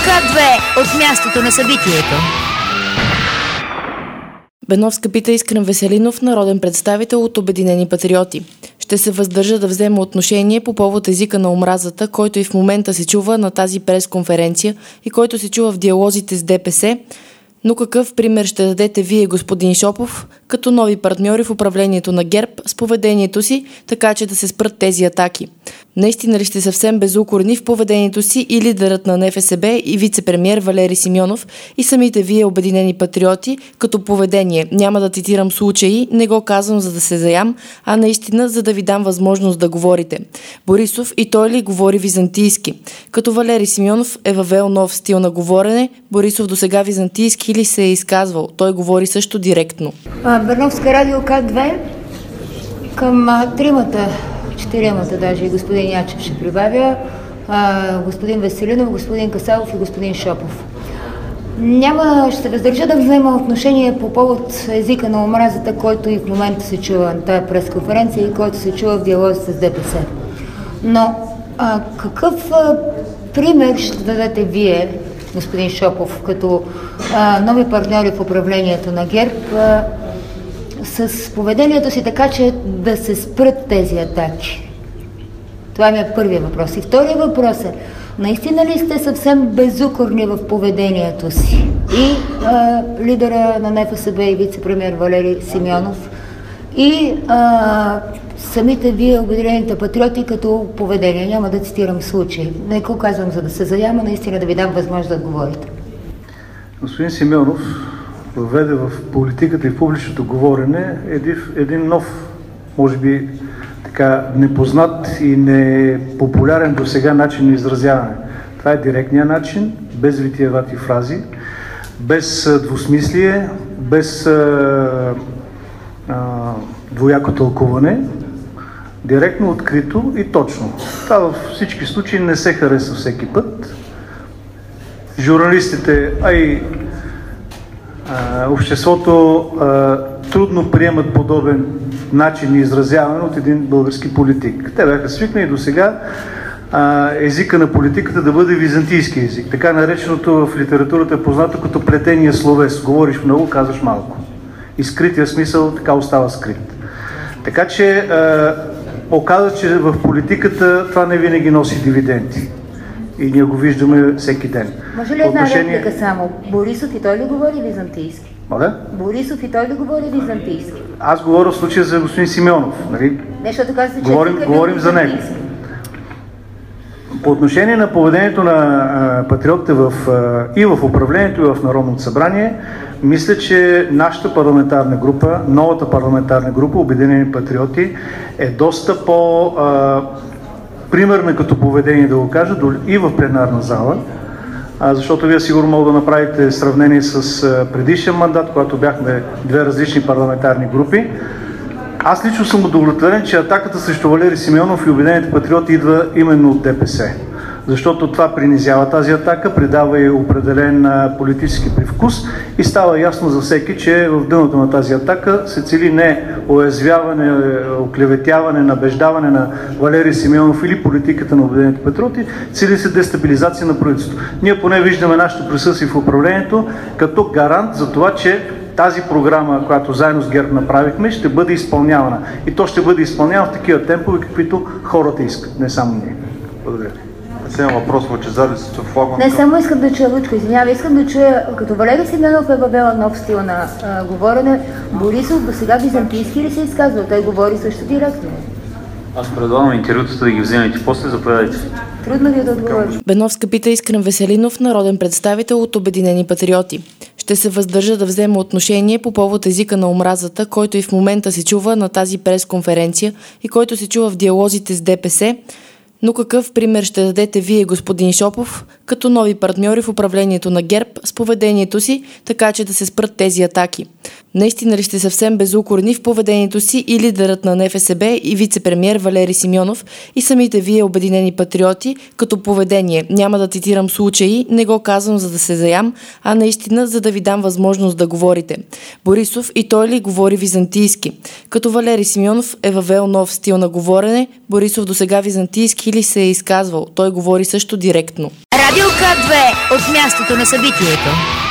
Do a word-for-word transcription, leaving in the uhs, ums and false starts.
К две от мястото на събитието. Беновска пита Искрен Веселинов, народен представител от Обединени патриоти. Ще се въздържа да взема отношение по повод езика на омразата, който и в момента се чува на тази пресконференция и който се чува в диалозите с ДПС. Но какъв пример ще дадете вие, господин Шопов, като нови партньори в управлението на ГЕРБ с поведението си, така че да се спрат тези атаки? Наистина ли сте съвсем безукорни в поведението си и лидерът на НФСБ и вице-премиер Валери Симеонов и самите вие, Обединени патриоти, като поведение? Няма да цитирам случаи, не го казвам за да се заям, а наистина за да ви дам възможност да говорите. Борисов и той ли говори византийски? Като Валери Симеонов е въвел нов стил на говорене, Борисов досега византийски ли се е изказвал? Той говори също директно. Беновска радио К две към а, тримата, четиримата даже и господин Ячев ще прибавя, а, господин Веселинов, господин Касалов и господин Шопов. Няма, ще въздържа да взема отношение по повод езика на омразата, който и в момента се чува на тази пресконференция и който се чува в диалози с ДПС. Но а, какъв а, пример ще дадете вие, господин Шопов, като а, нови партньори в управлението на ГЕРБ, а, с поведението си така, че да се спрат тези атаки? Това ми е първият въпрос. И вторият въпрос е, наистина ли сте съвсем безукорни в поведението си? И а, лидера на НФСБ и вице-премиер Валери Симеонов, и а, самите вие, Обединените патриоти, като поведение. Няма да цитирам случаи. Не го казвам за да се заяма, наистина да ви дам възможност да отговорите. Господин Симеонов въведе в политиката и в публичното говорене един, един нов, може би така непознат и непопулярен до сега начин на изразяване. Това е директният начин, без витиевати фрази, без двусмислие, без а, а, двояко тълкуване, директно, открито и точно. Това във всички случаи не се хареса всеки път. Журналистите, а и а, обществото а, трудно приемат подобен начин на изразяване от един български политик. Те бяха свикнали до сега езика на политиката да бъде византийски език. Така нареченото в литературата е познато като плетения словес. Говориш много, казваш малко. И скрития смисъл така остава скрит. Така че а, оказа, че в политиката това не винаги носи дивиденти. И ние го виждаме всеки ден. Може ли една отношение... реплика само? Борисов и той ли говори византийски? Моля? Борисов и той ли говори византийски? Аз говоря в случая за господин Симеонов. Нали? Не, защото казвате, че говорим, говорим за него. По отношение на поведението на а, патриотите в, а, и в управлението, и в Народното събрание, мисля, че нашата парламентарна група, новата парламентарна група, Обединени патриоти, е доста по а, примерна като поведение, да го кажа, и в пленарна зала, а, защото вие сигурно мога да направите сравнение с а, предишен мандат, когато бяхме две различни парламентарни групи. Аз лично съм удовлетворен, че атаката срещу Валери Симеонов и Обединените патриоти идва именно от ДПС. Защото това принизява тази атака, придава и определен а, политически привкус и става ясно за всеки, че в дъното на тази атака се цели не уязвяване, оклеветяване, набеждаване на Валери Симеонов или политиката на Обединените патриоти, цели се дестабилизация на правителството. Ние поне виждаме нашето присъствие в управлението като гарант за това, че тази програма, която заедно с ГЕРБ направихме, ще бъде изпълнявана. И то ще бъде изпълнявана в такива темпове, каквито хората искат, не само ние. Благодаря. Последен въпрос, Лъчезар, с флагман. Не, само искам да чуя, Лучко, извинява, искам да чуя, като Валери Симеонов е въвела нов стил на а, говорене, Борисов до сега византийски ли се изказва? Той говори също директно. Аз предлагам интервютата да ги вземете после, заповядайте. Трудно ви да отговориш. Беновска пита Искрен Веселинов, народен представител от Обединени патриоти. Ще се въздържа да взема отношение по повод езика на омразата, който и в момента се чува на тази пресконференция и който се чува в диалозите с ДПС. Но какъв пример ще дадете вие, господин Шопов, като нови партньори в управлението на ГЕРБ с поведението си, така че да се спрат тези атаки? Наистина ли сте съвсем безукорни в поведението си и лидерът на НФСБ и вице-премиер Валери Симеонов и самите вие, Обединени патриоти, като поведение? Няма да цитирам случаи, не го казвам за да се заям, а наистина за да ви дам възможност да говорите. Борисов и той ли говори византийски? Като Валери Симеонов е въвел нов стил на говорене, Борисов досега византийски ли се е изказвал? Той говори също директно. Радио К две от мястото на събитието.